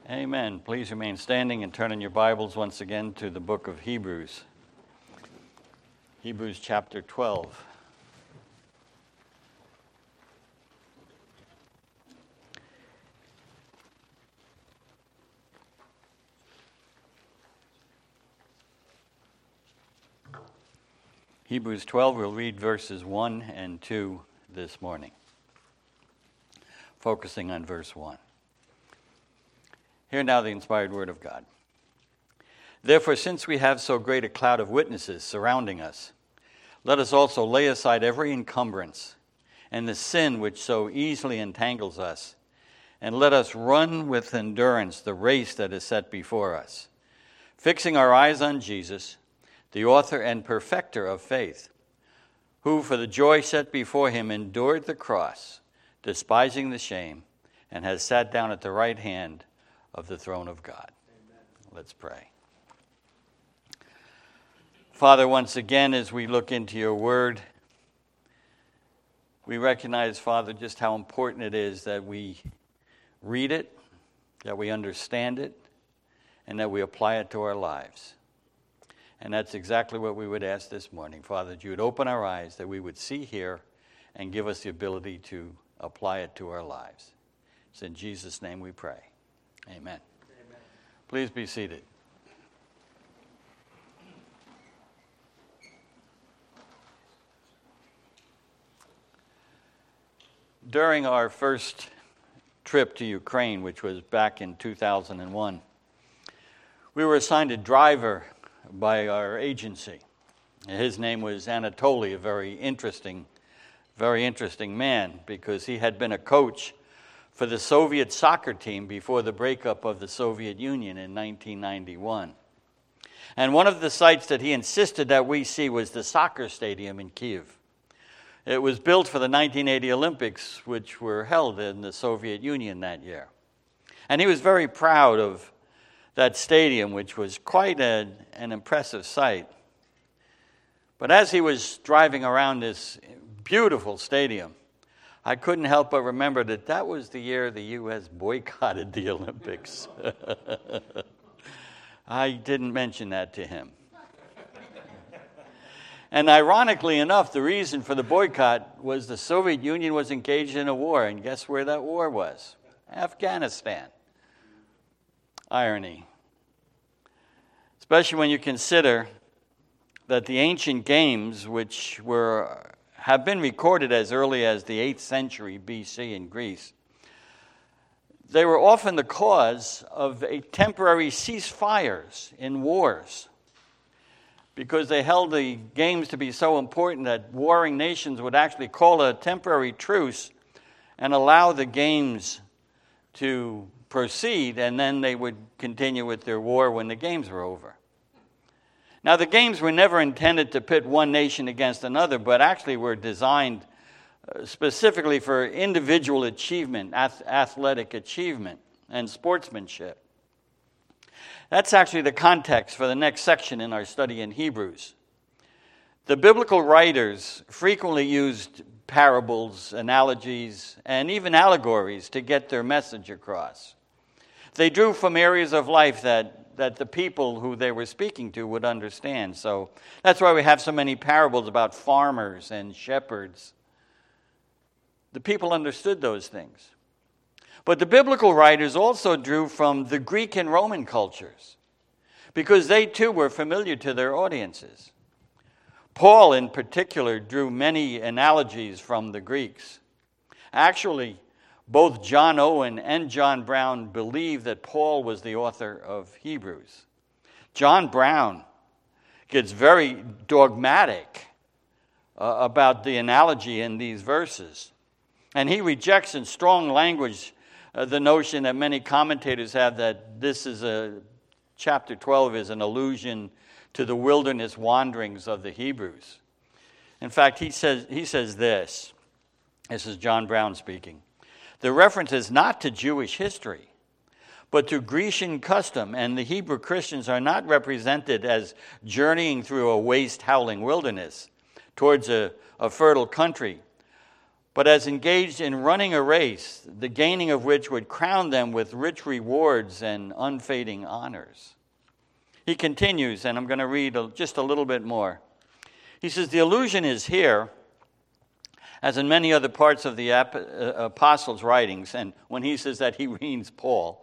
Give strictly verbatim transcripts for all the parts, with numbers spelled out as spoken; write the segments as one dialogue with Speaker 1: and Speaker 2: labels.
Speaker 1: Amen. Please remain standing and turn in your Bibles once again to the book of Hebrews. Hebrews chapter twelve. Hebrews twelve, we'll read verses one and two this morning, focusing on verse one. Hear now the inspired word of God. Therefore, since we have so great a cloud of witnesses surrounding us, let us also lay aside every encumbrance and the sin which so easily entangles us, and let us run with endurance the race that is set before us, fixing our eyes on Jesus, the author and perfecter of faith, who for the joy set before him endured the cross, despising the shame, and has sat down at the right hand of the throne of God. Amen. Let's pray. Father, once again, as we look into your word, we recognize, Father, just how important it is that we read it, that we understand it, and that we apply it to our lives. And that's exactly what we would ask this morning, Father, that you would open our eyes, that we would see, hear, and give us the ability to apply it to our lives. It's in Jesus' name we pray. Amen. Amen. Please be seated. During our first trip to Ukraine, which was back in two thousand one, we were assigned a driver by our agency. His name was Anatoly, a very interesting, very interesting man, because he had been a coach for the Soviet soccer team before the breakup of the Soviet Union in nineteen ninety-one. And one of the sites that he insisted that we see was the soccer stadium in Kyiv. It was built for the nineteen eighty Olympics, which were held in the Soviet Union that year. And he was very proud of that stadium, which was quite a, an impressive sight. But as he was driving around this beautiful stadium, I couldn't help but remember that that was the year the U S boycotted the Olympics. I didn't mention that to him. And ironically enough, the reason for the boycott was the Soviet Union was engaged in a war. And guess where that war was? Afghanistan. Irony. Especially when you consider that the ancient games, which were have been recorded as early as the eighth century B C in Greece, they were often the cause of a temporary ceasefires in wars, because they held the games to be so important that warring nations would actually call a temporary truce and allow the games to proceed, and then they would continue with their war when the games were over. Now, the games were never intended to pit one nation against another, but actually were designed specifically for individual achievement, athletic achievement, and sportsmanship. That's actually the context for the next section in our study in Hebrews. The biblical writers frequently used parables, analogies, and even allegories to get their message across. They drew from areas of life that that the people who they were speaking to would understand. So that's why we have so many parables about farmers and shepherds. The people understood those things. But the biblical writers also drew from the Greek and Roman cultures, because they too were familiar to their audiences. Paul in particular drew many analogies from the Greeks. Actually, both John Owen and John Brown believe that Paul was the author of Hebrews. John Brown gets very dogmatic uh, about the analogy in these verses. And he rejects in strong language uh, the notion that many commentators have that this is a, chapter twelve is an allusion to the wilderness wanderings of the Hebrews. In fact, he says, he says this. This is John Brown speaking. The reference is not to Jewish history, but to Grecian custom, and the Hebrew Christians are not represented as journeying through a waste, howling wilderness towards a, a fertile country, but as engaged in running a race, the gaining of which would crown them with rich rewards and unfading honors. He continues, and I'm going to read just a little bit more. He says, the allusion is here, as in many other parts of the apostles' writings, and when he says that, he means Paul,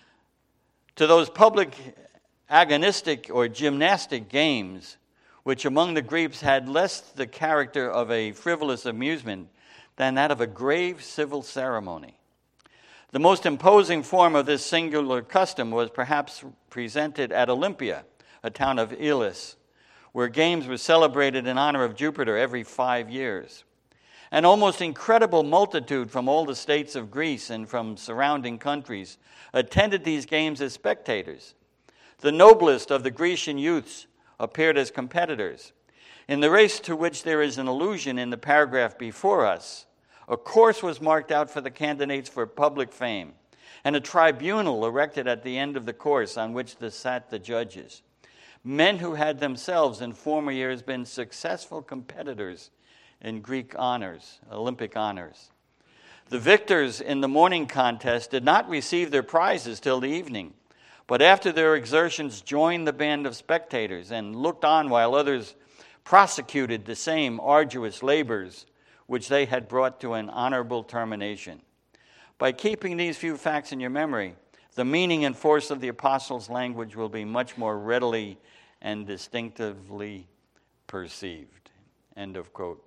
Speaker 1: to those public agonistic or gymnastic games, which among the Greeks had less the character of a frivolous amusement than that of a grave civil ceremony. The most imposing form of this singular custom was perhaps presented at Olympia, a town of Elis, where games were celebrated in honor of Jupiter every five years. An almost incredible multitude from all the states of Greece and from surrounding countries attended these games as spectators. The noblest of the Grecian youths appeared as competitors. In the race to which there is an allusion in the paragraph before us, a course was marked out for the candidates for public fame, and a tribunal erected at the end of the course on which sat the judges, men who had themselves in former years been successful competitors in Greek honors, Olympic honors. The victors in the morning contest did not receive their prizes till the evening, but after their exertions joined the band of spectators and looked on while others prosecuted the same arduous labors which they had brought to an honorable termination. By keeping these few facts in your memory, the meaning and force of the apostles' language will be much more readily and distinctively perceived. End of quote.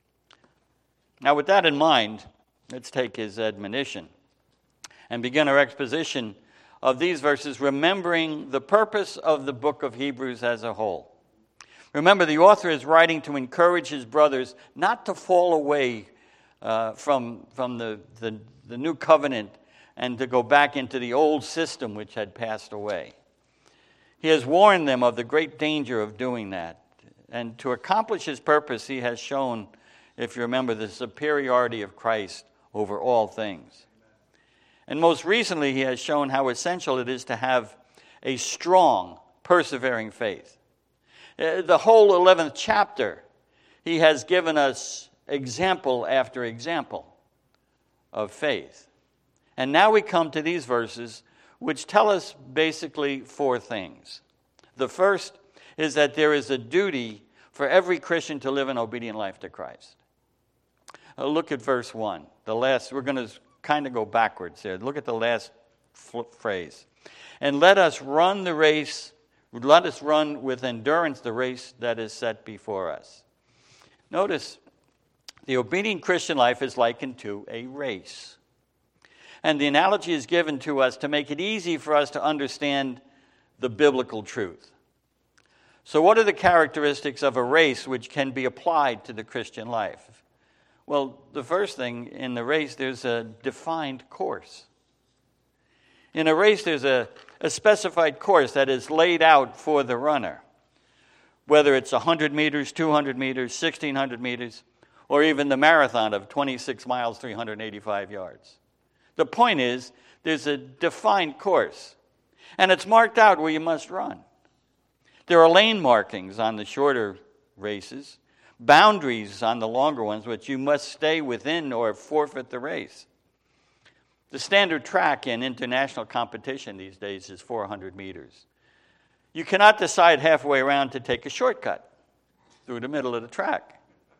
Speaker 1: Now, with that in mind, let's take his admonition and begin our exposition of these verses, remembering the purpose of the book of Hebrews as a whole. Remember, the author is writing to encourage his brothers not to fall away uh, from, from the, the, the new covenant and to go back into the old system which had passed away. He has warned them of the great danger of doing that. And to accomplish his purpose, he has shown, if you remember, the superiority of Christ over all things. And most recently, he has shown how essential it is to have a strong, persevering faith. The whole eleventh chapter, he has given us example after example of faith. And now we come to these verses which tell us basically four things. The first is that there is a duty for every Christian to live an obedient life to Christ. Uh, look at verse one. The last, we're going to kind of go backwards here. Look at the last phrase. And let us run the race, let us run with endurance the race that is set before us. Notice, the obedient Christian life is likened to a race. And the analogy is given to us to make it easy for us to understand the biblical truth. So what are the characteristics of a race which can be applied to the Christian life? Well, the first thing, in the race, there's a defined course. In a race, there's a, a specified course that is laid out for the runner. Whether it's one hundred meters, two hundred meters, sixteen hundred meters, or even the marathon of twenty-six miles, three hundred eighty-five yards. The point is, there's a defined course, and it's marked out where you must run. There are lane markings on the shorter races, boundaries on the longer ones, which you must stay within or forfeit the race. The standard track in international competition these days is four hundred meters. You cannot decide halfway around to take a shortcut through the middle of the track.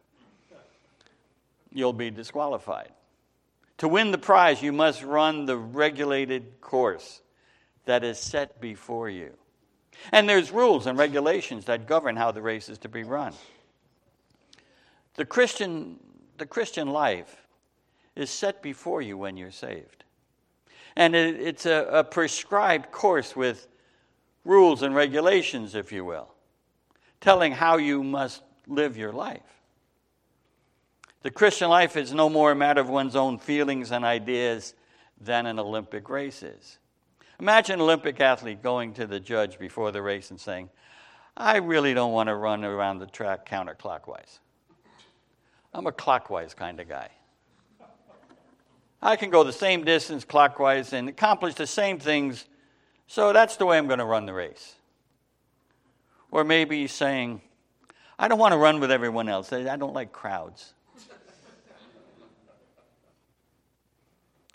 Speaker 1: You'll be disqualified. To win the prize, you must run the regulated course that is set before you. And there's rules and regulations that govern how the race is to be run. The Christian, the Christian life is set before you when you're saved. And it, it's a, a prescribed course with rules and regulations, if you will, telling how you must live your life. The Christian life is no more a matter of one's own feelings and ideas than an Olympic race is. Imagine an Olympic athlete going to the judge before the race and saying, I really don't want to run around the track counterclockwise. I'm a clockwise kind of guy. I can go the same distance clockwise and accomplish the same things, so that's the way I'm going to run the race. Or maybe he's saying, I don't want to run with everyone else. I don't like crowds.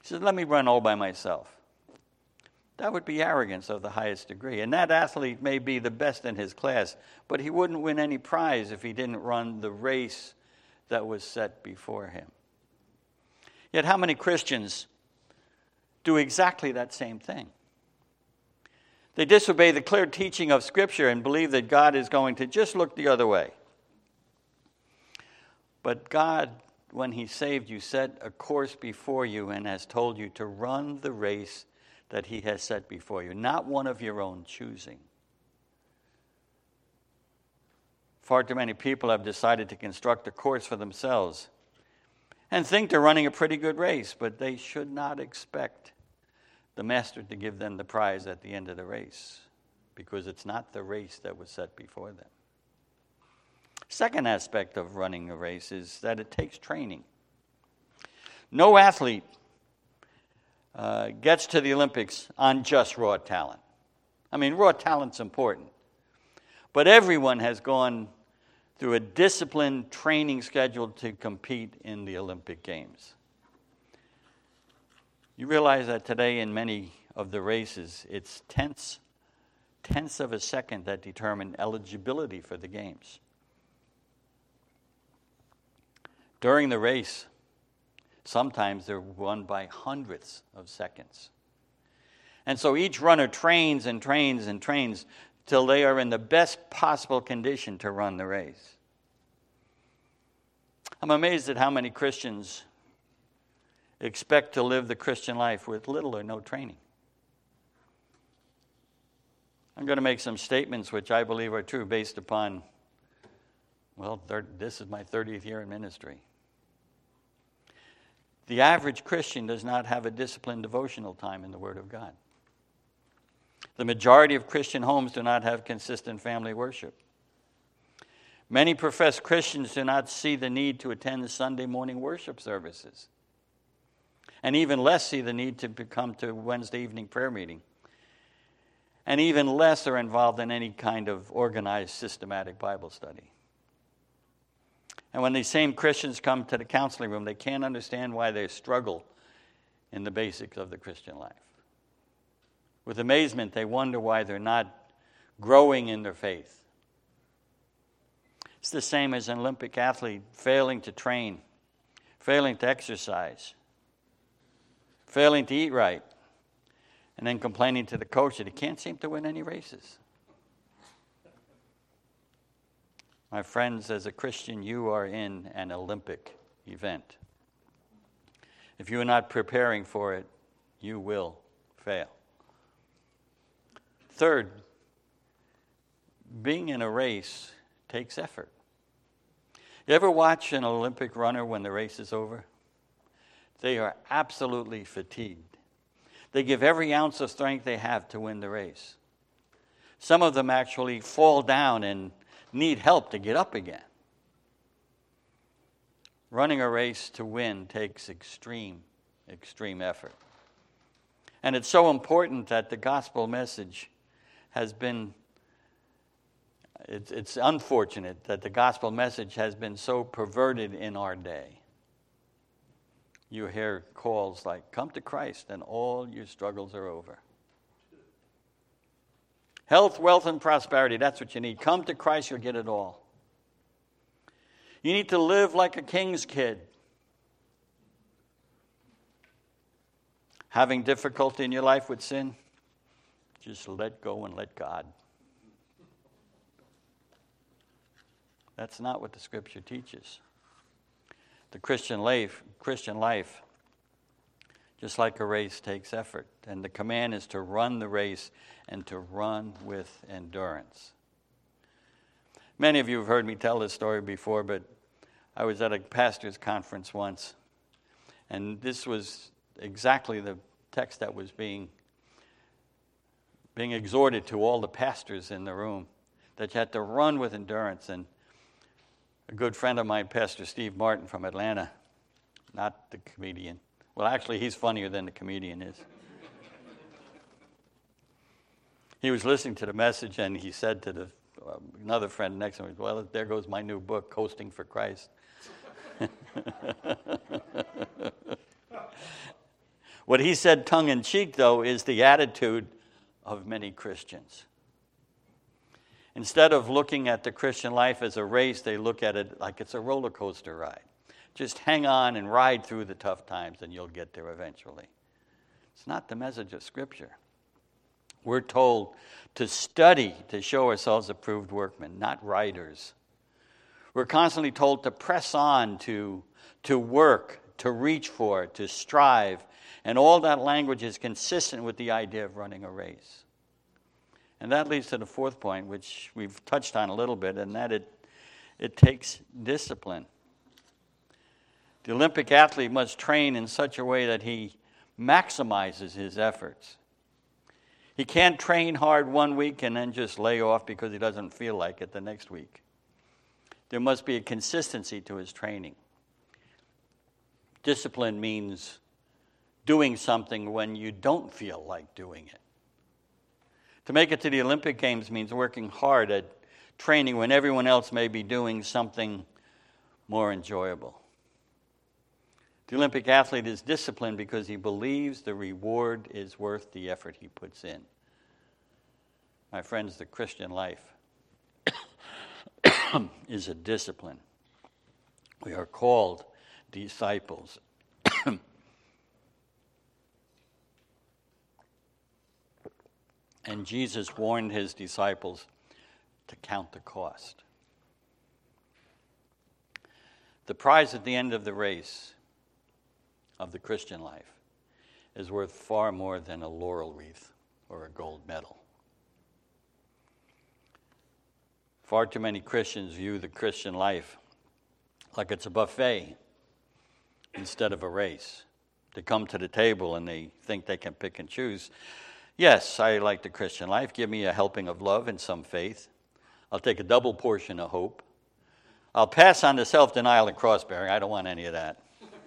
Speaker 1: says, let me run all by myself. That would be arrogance of the highest degree. And that athlete may be the best in his class, but he wouldn't win any prize if he didn't run the race that was set before him. Yet how many Christians do exactly that same thing? They disobey the clear teaching of Scripture and believe that God is going to just look the other way. But God, when he saved you, set a course before you and has told you to run the race that he has set before you, not one of your own choosing. Far too many people have decided to construct a course for themselves and think they're running a pretty good race, but they should not expect the master to give them the prize at the end of the race, because it's not the race that was set before them. Second aspect of running a race is that it takes training. No athlete uh, gets to the Olympics on just raw talent. I mean, raw talent's important. But everyone has gone through a disciplined training schedule to compete in the Olympic Games. You realize that today in many of the races, it's tenths, tenths of a second that determine eligibility for the games. During the race, sometimes they're won by hundredths of seconds. And so each runner trains and trains and trains till they are in the best possible condition to run the race. I'm amazed at how many Christians expect to live the Christian life with little or no training. I'm going to make some statements which I believe are true based upon, well, this is my thirtieth year in ministry. The average Christian does not have a disciplined devotional time in the Word of God. The majority of Christian homes do not have consistent family worship. Many professed Christians do not see the need to attend the Sunday morning worship services, and even less see the need to come to Wednesday evening prayer meeting, and even less are involved in any kind of organized, systematic Bible study. And when these same Christians come to the counseling room, they can't understand why they struggle in the basics of the Christian life. With amazement, they wonder why they're not growing in their faith. It's the same as an Olympic athlete failing to train, failing to exercise, failing to eat right, and then complaining to the coach that he can't seem to win any races. My friends, as a Christian, you are in an Olympic event. If you are not preparing for it, you will fail. Third, being in a race takes effort. You ever watch an Olympic runner when the race is over? They are absolutely fatigued. They give every ounce of strength they have to win the race. Some of them actually fall down and need help to get up again. Running a race to win takes extreme, extreme effort. And it's so important that the gospel message has been, it's, it's unfortunate that the gospel message has been so perverted in our day. You hear calls like, come to Christ and all your struggles are over. Health, wealth, and prosperity, that's what you need. Come to Christ, you'll get it all. You need to live like a king's kid. Having difficulty in your life with sin? Just let go and let God. That's not what the Scripture teaches. The Christian life, Christian life, just like a race, takes effort. And the command is to run the race and to run with endurance. Many of you have heard me tell this story before, but I was at a pastor's conference once, and this was exactly the text that was being, being exhorted to all the pastors in the room, that you had to run with endurance. And a good friend of mine, Pastor Steve Martin from Atlanta, not the comedian. Well, actually, he's funnier than the comedian is. He was listening to the message, and he said to the uh, another friend next to him, well, there goes my new book, Coasting for Christ. What he said tongue-in-cheek, though, is the attitude of many Christians. Instead of looking at the Christian life as a race, they look at it like it's a roller coaster ride. Just hang on and ride through the tough times and you'll get there eventually. It's not the message of Scripture. We're told to study to show ourselves approved workmen, not riders. We're constantly told to press on, to, to work, to reach for, to strive. And all that language is consistent with the idea of running a race. And that leads to the fourth point, which we've touched on a little bit, and that it, it takes discipline. The Olympic athlete must train in such a way that he maximizes his efforts. He can't train hard one week and then just lay off because he doesn't feel like it the next week. There must be a consistency to his training. Discipline means doing something when you don't feel like doing it. To make it to the Olympic Games means working hard at training when everyone else may be doing something more enjoyable. The Olympic athlete is disciplined because he believes the reward is worth the effort he puts in. My friends, the Christian life is a discipline. We are called disciples. And Jesus warned his disciples to count the cost. The prize at the end of the race of the Christian life is worth far more than a laurel wreath or a gold medal. Far too many Christians view the Christian life like it's a buffet instead of a race. They come to the table and they think they can pick and choose. Yes, I like the Christian life. Give me a helping of love and some faith. I'll take a double portion of hope. I'll pass on the self-denial and cross-bearing. I don't want any of that.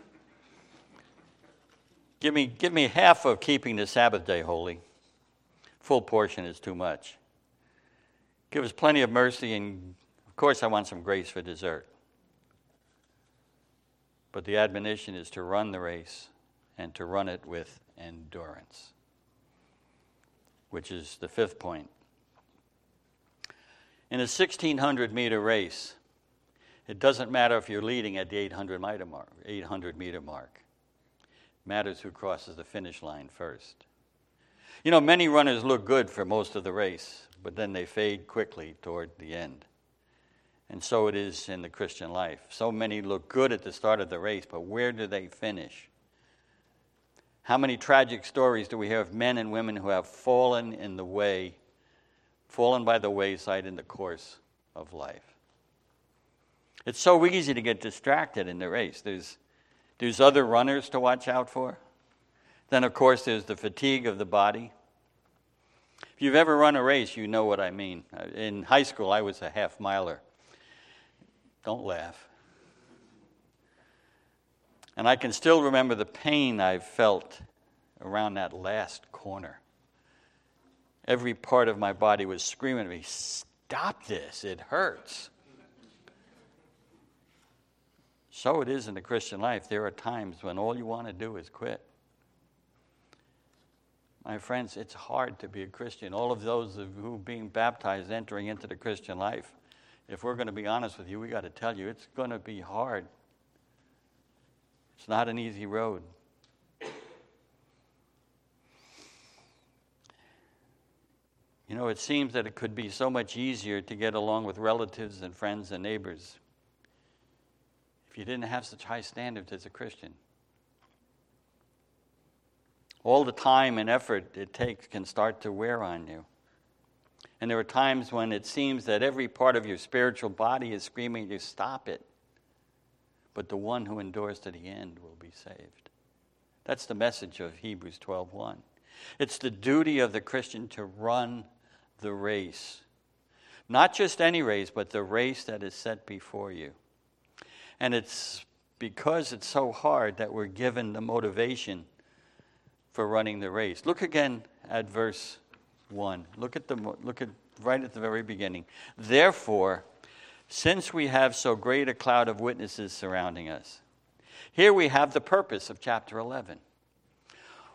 Speaker 1: Give me, give me half of keeping the Sabbath day holy. Full portion is too much. Give us plenty of mercy, and of course I want some grace for dessert. But the admonition is to run the race and to run it with endurance, which is the fifth point. In a sixteen hundred meter race, it doesn't matter if you're leading at the eight hundred meter mark. eight hundred meter mark. It matters who crosses the finish line first. You know, many runners look good for most of the race, but then they fade quickly toward the end. And so it is in the Christian life. So many look good at the start of the race, but where do they finish? How many tragic stories do we hear of men and women who have fallen in the way, fallen by the wayside in the course of life? It's so easy to get distracted in the race. There's, there's other runners to watch out for. Then, of course, there's the fatigue of the body. If you've ever run a race, you know what I mean. In high school, I was a half miler. Don't laugh. And I can still remember the pain I felt around that last corner. Every part of my body was screaming at me, "Stop this, it hurts." So it is in the Christian life. There are times when all you want to do is quit. My friends, it's hard to be a Christian. All of those who are being baptized, entering into the Christian life, if we're going to be honest with you, we got to tell you, it's going to be hard. It's not an easy road. You know, it seems that it could be so much easier to get along with relatives and friends and neighbors if you didn't have such high standards as a Christian. All the time and effort it takes can start to wear on you. And there are times when it seems that every part of your spiritual body is screaming, you stop it. But the one who endures to the end will be saved. That's the message of Hebrews twelve one. It's the duty of the Christian to run the race. Not just any race, but the race that is set before you. And it's because it's so hard that we're given the motivation for running the race. Look again at verse one. Look at the look at right at the very beginning. Therefore, since we have so great a cloud of witnesses surrounding us. Here we have the purpose of chapter eleven.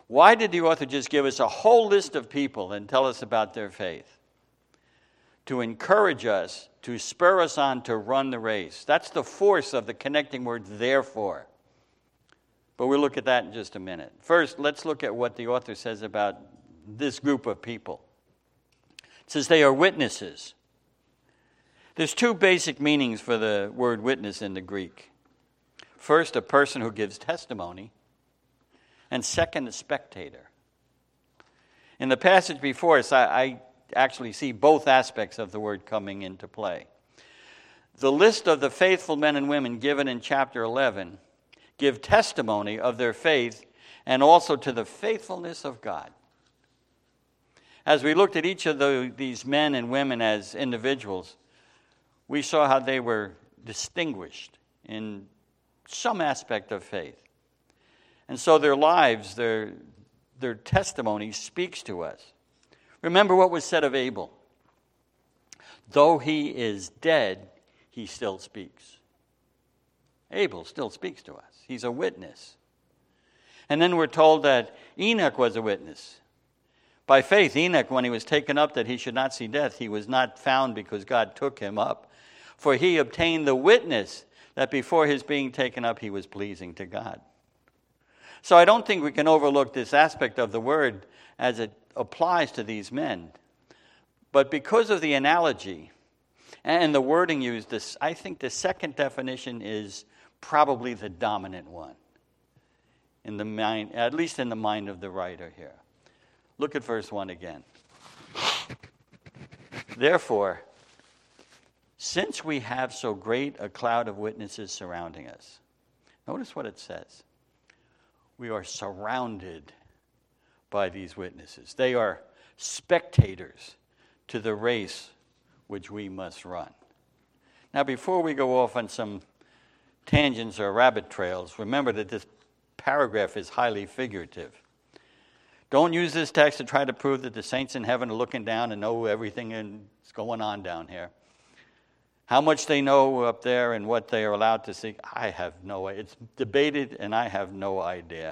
Speaker 1: Why did the author just give us a whole list of people and tell us about their faith? To encourage us, to spur us on to run the race. That's the force of the connecting word, therefore. But we'll look at that in just a minute. First, let's look at what the author says about this group of people. It says they are witnesses. There's two basic meanings for the word witness in the Greek. First, a person who gives testimony. And second, a spectator. In the passage before us, I, I actually see both aspects of the word coming into play. The list of the faithful men and women given in chapter eleven give testimony of their faith and also to the faithfulness of God. As we looked at each of the, these men and women as individuals, we saw how they were distinguished in some aspect of faith. And so their lives, their, their testimony speaks to us. Remember what was said of Abel. Though he is dead, he still speaks. Abel still speaks to us. He's a witness. And then we're told that Enoch was a witness. By faith, Enoch, when he was taken up that he should not see death, he was not found because God took him up. For he obtained the witness that before his being taken up, he was pleasing to God. So I don't think we can overlook this aspect of the word as it applies to these men. But because of the analogy and the wording used, this, I think the second definition is probably the dominant one, in the mind, at least in the mind of the writer here. Look at verse one again. Therefore, since we have so great a cloud of witnesses surrounding us, notice what it says. We are surrounded by these witnesses. They are spectators to the race which we must run. Now, before we go off on some tangents or rabbit trails, remember that this paragraph is highly figurative. Don't use this text to try to prove that the saints in heaven are looking down and know everything that's going on down here. How much they know up there and what they are allowed to see, I have no idea. It's debated and I have no idea.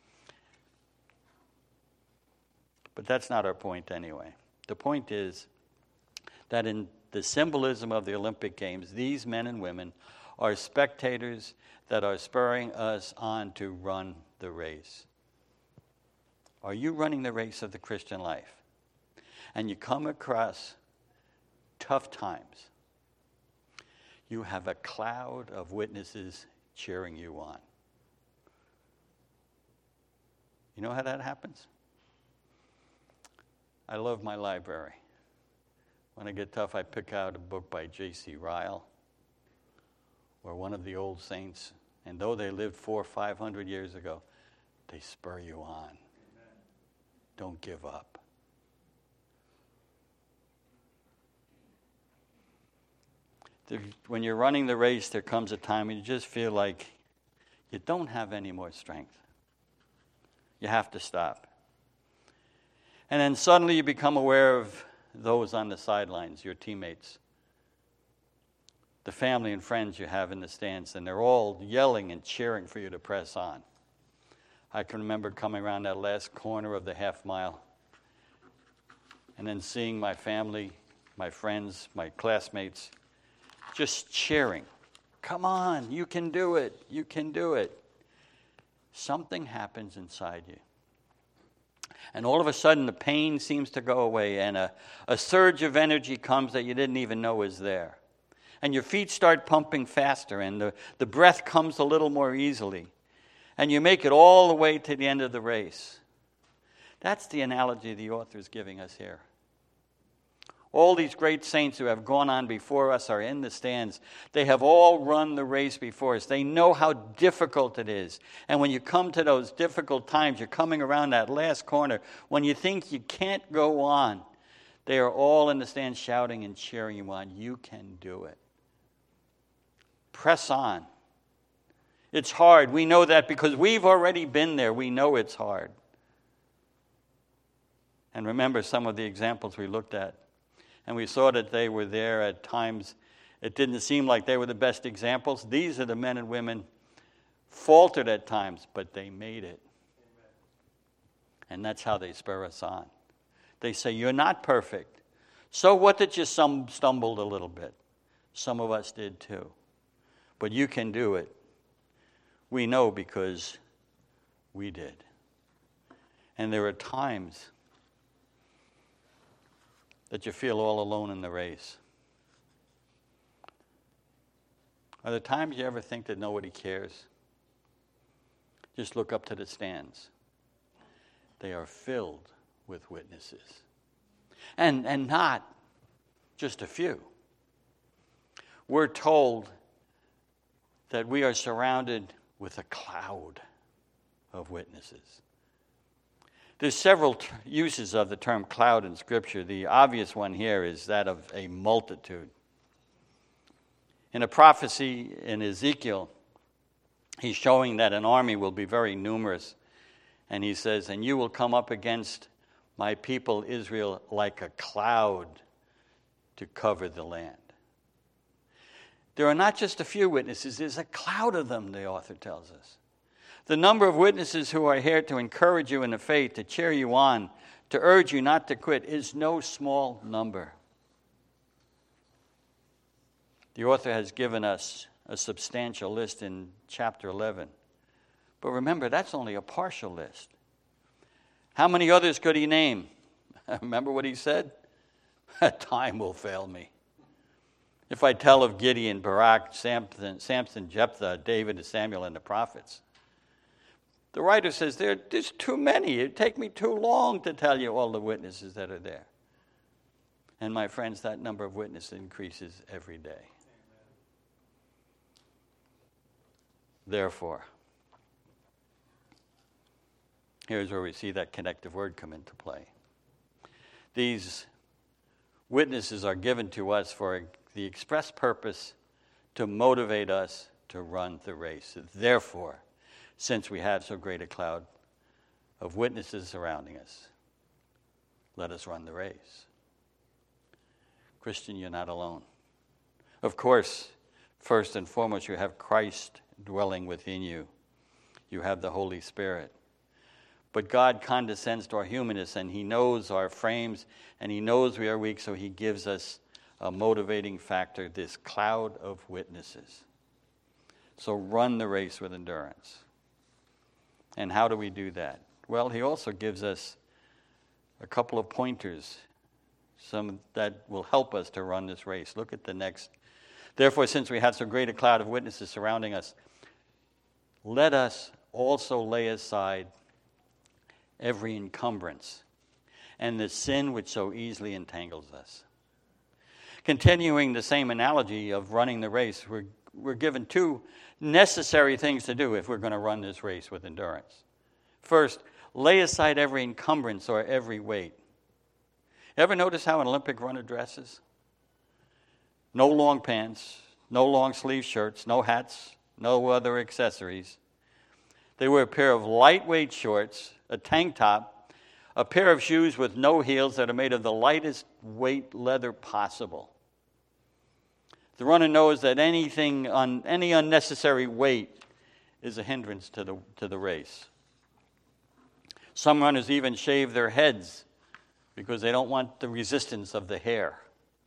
Speaker 1: But that's not our point anyway. The point is that in the symbolism of the Olympic Games, these men and women are spectators that are spurring us on to run the race. Are you running the race of the Christian life? And you come across tough times. You have a cloud of witnesses cheering you on. You know how that happens? I love my library. When I get tough, I pick out a book by J C Ryle or one of the old saints. And though they lived four or five hundred years ago, they spur you on. Amen. Don't give up. When you're running the race, there comes a time when you just feel like you don't have any more strength. You have to stop. And then suddenly you become aware of those on the sidelines, your teammates, the family and friends you have in the stands, and they're all yelling and cheering for you to press on. I can remember coming around that last corner of the half mile and then seeing my family, my friends, my classmates, just cheering. Come on, you can do it. You can do it. Something happens inside you. And all of a sudden, the pain seems to go away, and a, a surge of energy comes that you didn't even know was there. And your feet start pumping faster, and the, the breath comes a little more easily. And you make it all the way to the end of the race. That's the analogy the author is giving us here. All these great saints who have gone on before us are in the stands. They have all run the race before us. They know how difficult it is. And when you come to those difficult times, you're coming around that last corner, when you think you can't go on, they are all in the stands shouting and cheering you on. You can do it. Press on. It's hard. We know that because we've already been there. We know it's hard. And remember some of the examples we looked at. And we saw that they were there at times. It didn't seem like they were the best examples. These are the men and women faltered at times, but they made it. And that's how they spur us on. They say, you're not perfect. So what that you some stumbled a little bit? Some of us did too. But you can do it. We know because we did. And there are times that you feel all alone in the race. Are there times you ever think that nobody cares? Just look up to the stands. They are filled with witnesses. And, and not just a few. We're told that we are surrounded with a cloud of witnesses. There's several t- uses of the term cloud in Scripture. The obvious one here is that of a multitude. In a prophecy in Ezekiel, he's showing that an army will be very numerous. And he says, and you will come up against my people Israel like a cloud to cover the land. There are not just a few witnesses, there's a cloud of them, the author tells us. The number of witnesses who are here to encourage you in the faith, to cheer you on, to urge you not to quit, is no small number. The author has given us a substantial list in chapter eleven. But remember, that's only a partial list. How many others could he name? Remember what he said? Time will fail me. If I tell of Gideon, Barak, Samson, Samson, Jephthah, David, and Samuel, and the prophets. The writer says, there, there's too many. It'd take me too long to tell you all the witnesses that are there. And my friends, that number of witnesses increases every day. Therefore, here's where we see that connective word come into play. These witnesses are given to us for the express purpose to motivate us to run the race. Therefore, since we have so great a cloud of witnesses surrounding us, let us run the race. Christian, you're not alone. Of course, first and foremost, you have Christ dwelling within you. You have the Holy Spirit. But God condescends to our humanness, and he knows our frames, and he knows we are weak, so he gives us a motivating factor, this cloud of witnesses. So run the race with endurance. And how do we do that? Well, he also gives us a couple of pointers, some that will help us to run this race. Look at the next. Therefore, since we have so great a cloud of witnesses surrounding us, let us also lay aside every encumbrance and the sin which so easily entangles us. Continuing the same analogy of running the race, we're, we're given two necessary things to do if we're going to run this race with endurance. First, lay aside every encumbrance or every weight. Ever notice how an Olympic runner dresses? No long pants, no long sleeve shirts, no hats, no other accessories. They wear a pair of lightweight shorts, a tank top, a pair of shoes with no heels that are made of the lightest weight leather possible. The runner knows that anything on any unnecessary weight is a hindrance to the to the race. Some runners even shave their heads because they don't want the resistance of the hair.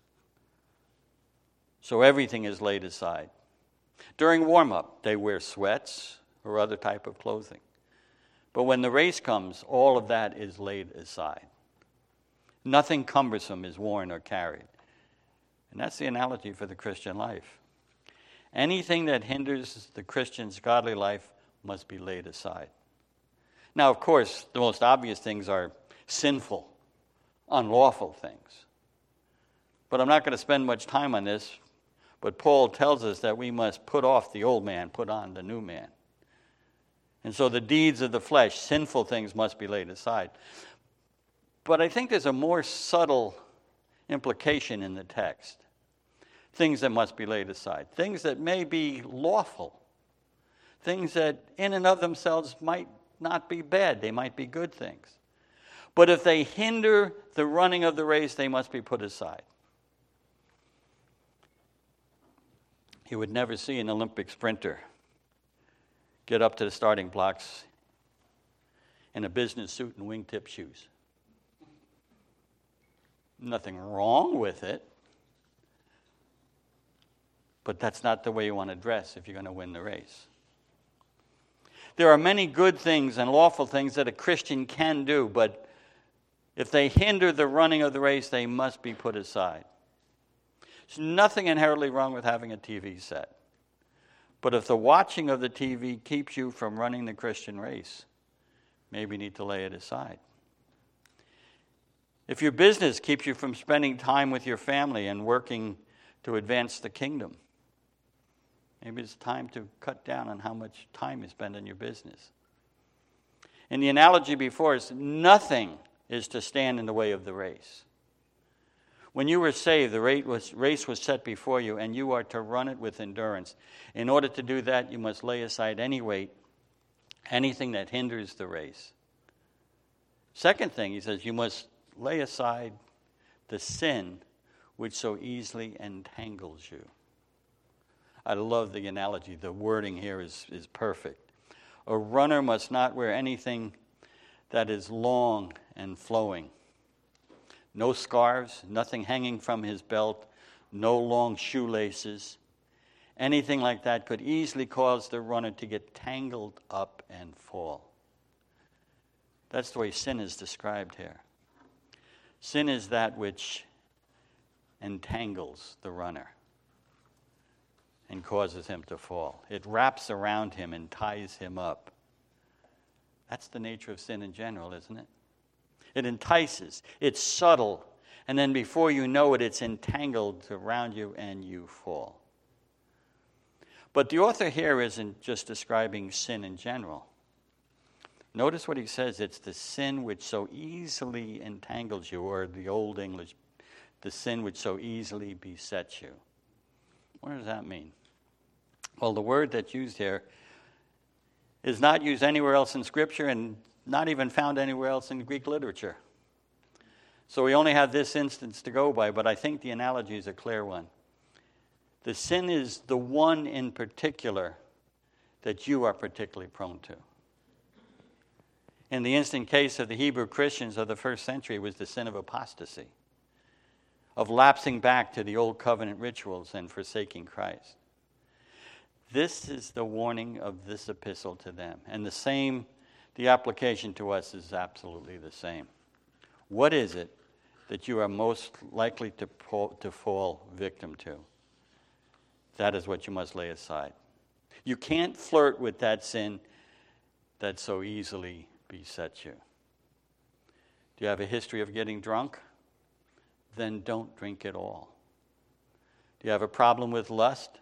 Speaker 1: So everything is laid aside. During warm-up, they wear sweats or other type of clothing. But when the race comes, all of that is laid aside. Nothing cumbersome is worn or carried. And that's the analogy for the Christian life. Anything that hinders the Christian's godly life must be laid aside. Now, of course, the most obvious things are sinful, unlawful things. But I'm not going to spend much time on this. But Paul tells us that we must put off the old man, put on the new man. And so the deeds of the flesh, sinful things, must be laid aside. But I think there's a more subtle implication in the text. Things that must be laid aside. Things that may be lawful. Things that in and of themselves might not be bad. They might be good things. But if they hinder the running of the race, they must be put aside. You would never see an Olympic sprinter get up to the starting blocks in a business suit and wingtip shoes. Nothing wrong with it, but that's not the way you want to dress if you're going to win the race. There are many good things and lawful things that a Christian can do, but if they hinder the running of the race, they must be put aside. There's nothing inherently wrong with having a T V set. But if the watching of the T V keeps you from running the Christian race, maybe you need to lay it aside. If your business keeps you from spending time with your family and working to advance the kingdom, maybe it's time to cut down on how much time you spend on your business. In the analogy before us, nothing is to stand in the way of the race. When you were saved, the race was, race was set before you, and you are to run it with endurance. In order to do that, you must lay aside any weight, anything that hinders the race. Second thing, he says, you must lay aside the sin which so easily entangles you. I love the analogy. The wording here is, is perfect. A runner must not wear anything that is long and flowing. No scarves, nothing hanging from his belt, no long shoelaces. Anything like that could easily cause the runner to get tangled up and fall. That's the way sin is described here. Sin is that which entangles the runner and causes him to fall. It wraps around him and ties him up. That's the nature of sin in general, isn't it? It entices. It's subtle. And then before you know it, it's entangled around you and you fall. But the author here isn't just describing sin in general. Notice what he says. It's the sin which so easily entangles you, or the Old English, the sin which so easily besets you. What does that mean? Well, the word that's used here is not used anywhere else in Scripture and not even found anywhere else in Greek literature. So we only have this instance to go by, but I think the analogy is a clear one. The sin is the one in particular that you are particularly prone to. In the instant case of the Hebrew Christians of the first century, it was the sin of apostasy, of lapsing back to the old covenant rituals and forsaking Christ. This is the warning of this epistle to them. And the same, the application to us is absolutely the same. What is it that you are most likely to, pull, to fall victim to? That is what you must lay aside. You can't flirt with that sin that so easily besets you. Do you have a history of getting drunk? Then don't drink at all. Do you have a problem with lust?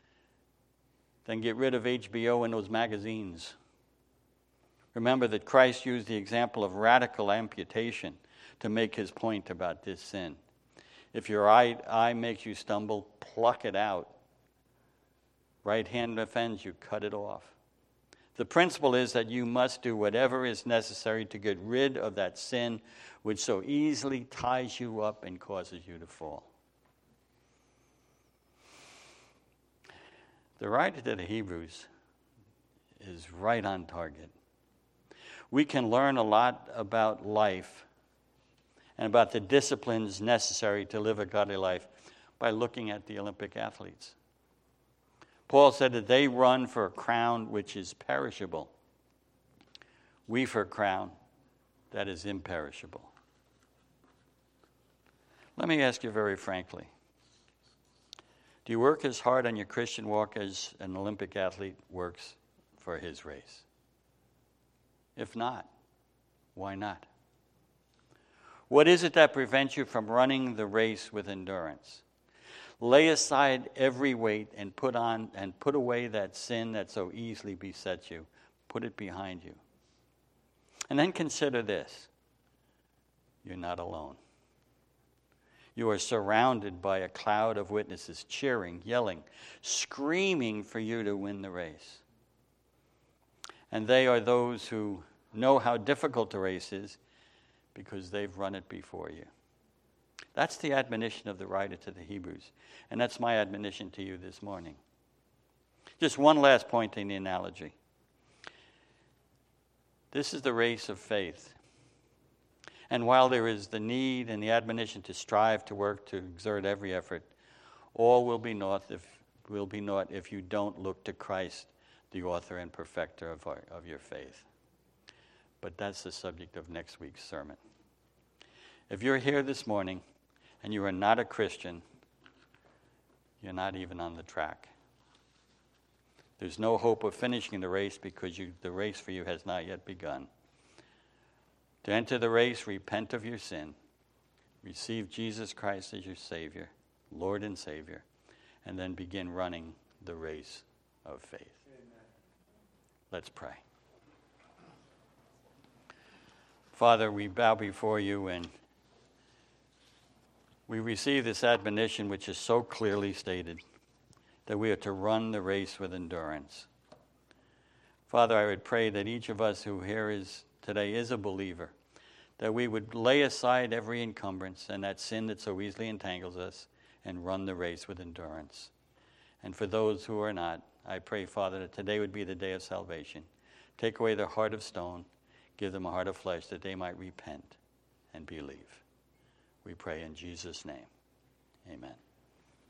Speaker 1: Then get rid of H B O and those magazines. Remember that Christ used the example of radical amputation to make his point about this sin. If your eye, eye makes you stumble, pluck it out. Right hand offends you, cut it off. The principle is that you must do whatever is necessary to get rid of that sin which so easily ties you up and causes you to fall. The writer to the Hebrews is right on target. We can learn a lot about life and about the disciplines necessary to live a godly life by looking at the Olympic athletes. Paul said that they run for a crown which is perishable. We for a crown that is imperishable. Let me ask you very frankly. Do you work as hard on your Christian walk as an Olympic athlete works for his race? If not, why not? What is it that prevents you from running the race with endurance? Lay aside every weight and put on and put away that sin that so easily besets you. Put it behind you. And then consider this. You're not alone. You are surrounded by a cloud of witnesses cheering, yelling, screaming for you to win the race. And they are those who know how difficult the race is because they've run it before you. That's the admonition of the writer to the Hebrews. And that's my admonition to you this morning. Just one last point in the analogy. This is the race of faith. And while there is the need and the admonition to strive, to work, to exert every effort, all will be naught if, will be naught if you don't look to Christ, the author and perfecter of, our, of your faith. But that's the subject of next week's sermon. If you're here this morning and you are not a Christian, you're not even on the track. There's no hope of finishing the race because you, the race for you has not yet begun. To enter the race, repent of your sin, receive Jesus Christ as your Savior, Lord and Savior, and then begin running the race of faith. Amen. Let's pray. Father, we bow before you and we receive this admonition which is so clearly stated, that we are to run the race with endurance. Father, I would pray that each of us who here is today is a believer, that we would lay aside every encumbrance and that sin that so easily entangles us and run the race with endurance. And for those who are not, I pray, Father, that today would be the day of salvation. Take away their heart of stone, give them a heart of flesh that they might repent and believe. We pray in Jesus' name. Amen.